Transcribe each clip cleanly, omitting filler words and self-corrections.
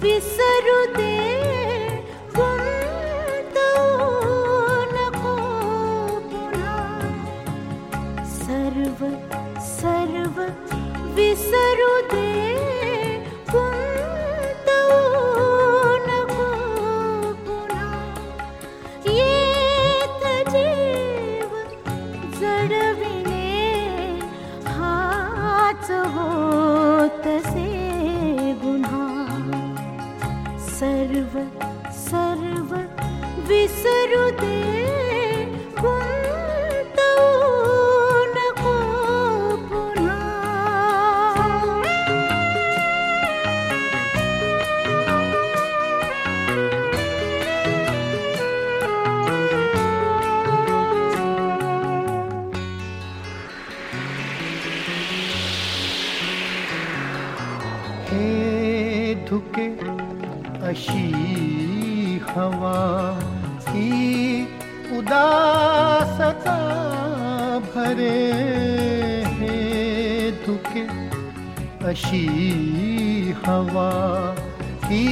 विसरू दे गुंतवू नको पुन्हा. सर्व सर्व विसरू दे गुंतवू नको पुन्हा. येत जीव जडविणे हाच होतसे गुन्हा. सर्व सर्व विसरू दे गुंतवू नको पुन्हा. हे धुके अशी हवा ही उदासता भरे. हे धुके अशी हवा ही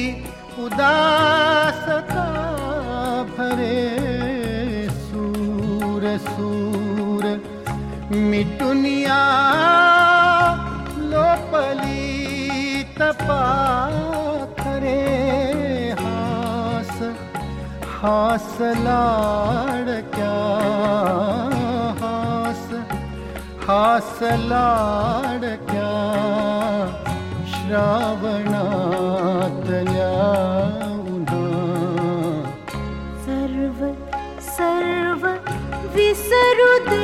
उदासता भरे. सूर सूर मिटुनिया लोपली तपा खरे. हास हास लाडक्या हास हास लाडक्या श्रावणातल्या उन्हा. सर्व सर्व विसरू दे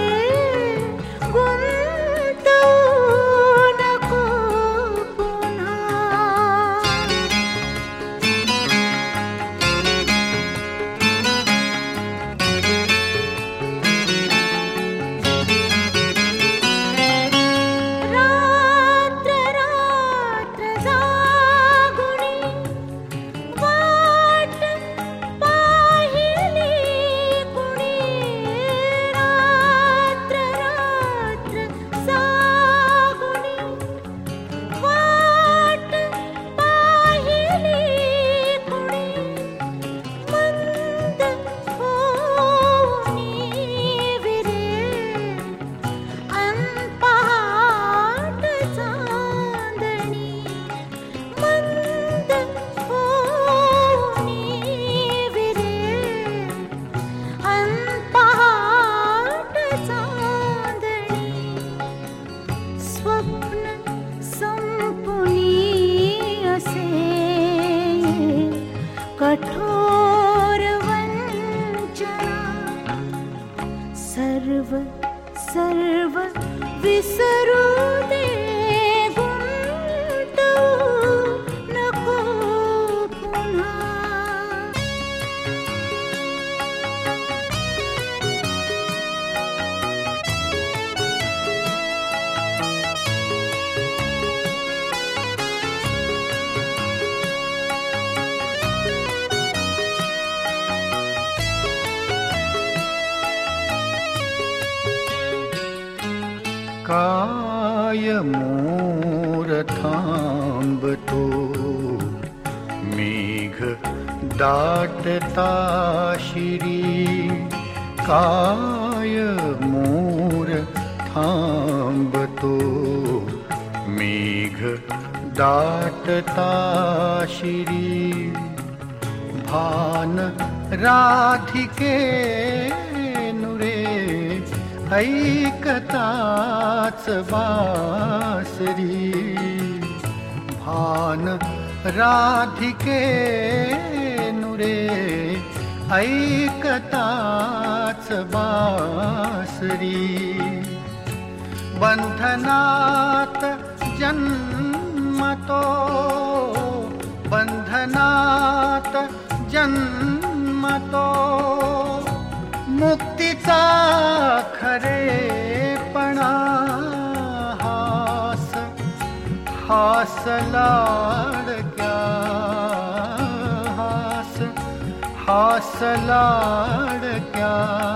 गुंतवू नको पुन्हा. रात्र रात्र जागुनी वाट पाहिली कुणी. रात्र रात्र जागुनी वाट पाहिली कुणी. मंद होऊनी विरे अन पहाट चांदणी. मंद होऊनी विरे अन पहाट चांदणी. स्वप्न संपुनी असे कठोर वंचना. सर्व सर्व विसरू दे गुंतवू नको पुन्हा. काय मोर थांबतो मेघ दाटता शिरी. काय मोर थांबतो मेघ दाटता शिरी. भान राधिके नुरे ऐकताच बासरी. भान राधिके नुरे ऐकताच बासरी. बंधनात जन्मतो बंधनात जन्मतो. मुक्तीचा खरेपणा. हास हास लाडक्या हास हास लाडक्या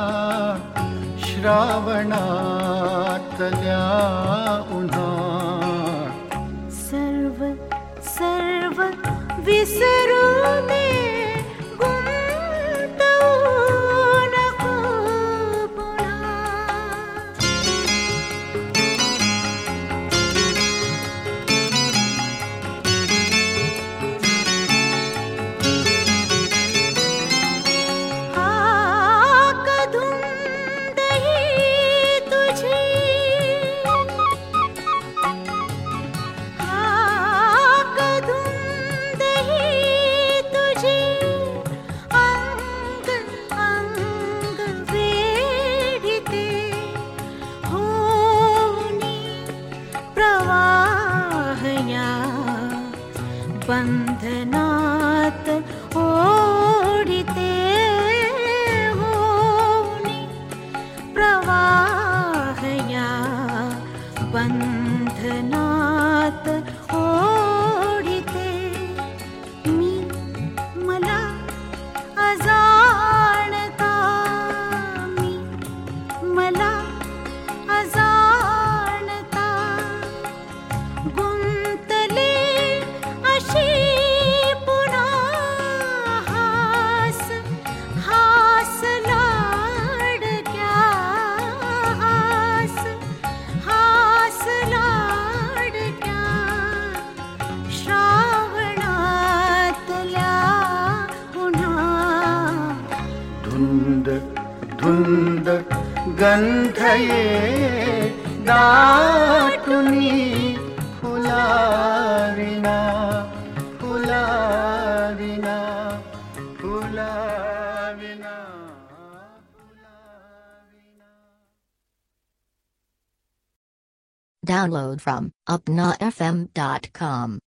श्रावणातल्या उन्हा. सर्व सर्व विसरू दे गुंतवू नको पुन्हा. हाक धुंद ही तुझी, हाक धुंद ही तुझी, अंग अंग वेढिते होनी प्रवाह या बंधनात ओढिते होनी प्रवाह या बंधनात ओढिते. मी मला अजाणता, मी मला अजाणता गुंतले अशी पुन्हा. हास हास लाडक्या, हास हास लाडक्या श्रावणातल्या पुन्हा. धुंद धुंद गंध ये दाटुनी फुलाविना, फुलाविना, फुलाविना, फुलाविना. Download from upnafm.com.